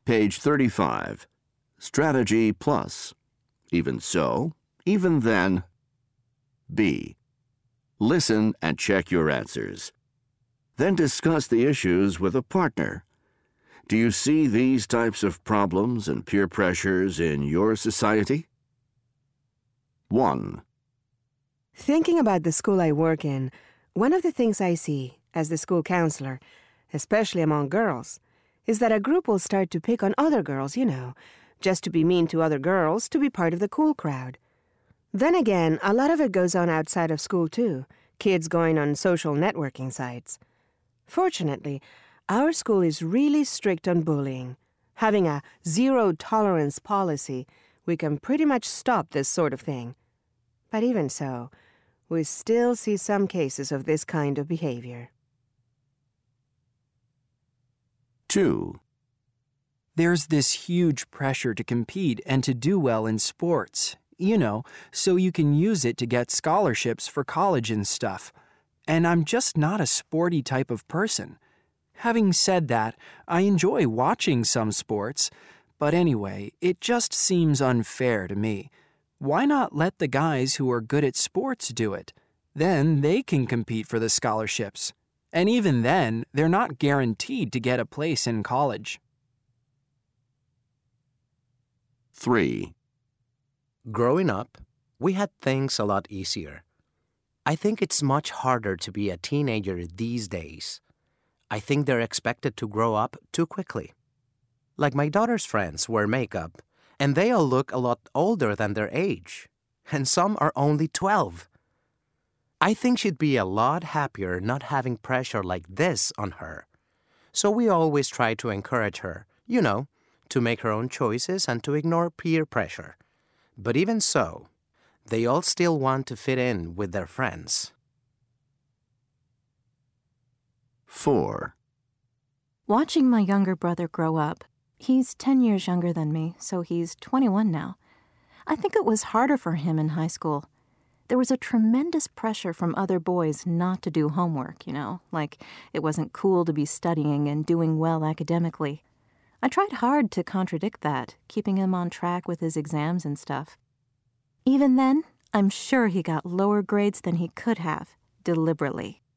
Page 35. Strategy plus. Even so, even then. B. Listen and check your answers. Then discuss the issues with a partner. Do you see these types of problems and peer pressures in your society? 1. Thinking about the school I work in, one of the things I see as the school counselor, especially among girls, is that a group will start to pick on other girls, just to be mean to other girls, to be part of the cool crowd. Then again, a lot of it goes on outside of school too, kids going on social networking sites. Fortunately, our school is really strict on bullying. Having a zero-tolerance policy, we can pretty much stop this sort of thing. But even so, we still see some cases of this kind of behavior. 2. There's this huge pressure to compete and to do well in sports, so you can use it to get scholarships for college and stuff. And I'm just not a sporty type of person. Having said that, I enjoy watching some sports, but anyway, it just seems unfair to me. Why not let the guys who are good at sports do it? Then they can compete for the scholarships. And even then, they're not guaranteed to get a place in college. 3. Growing up, we had things a lot easier. I think it's much harder to be a teenager these days. I think they're expected to grow up too quickly. Like my daughter's friends wear makeup, and they all look a lot older than their age, and some are only 12. I think she'd be a lot happier not having pressure like this on her. So we always try to encourage her, to make her own choices and to ignore peer pressure. But even so, they all still want to fit in with their friends. 4. Watching my younger brother grow up, he's 10 years younger than me, so he's 21 now. I think it was harder for him in high school. There was a tremendous pressure from other boys not to do homework, like it wasn't cool to be studying and doing well academically. I tried hard to contradict that, keeping him on track with his exams and stuff. Even then, I'm sure he got lower grades than he could have, deliberately.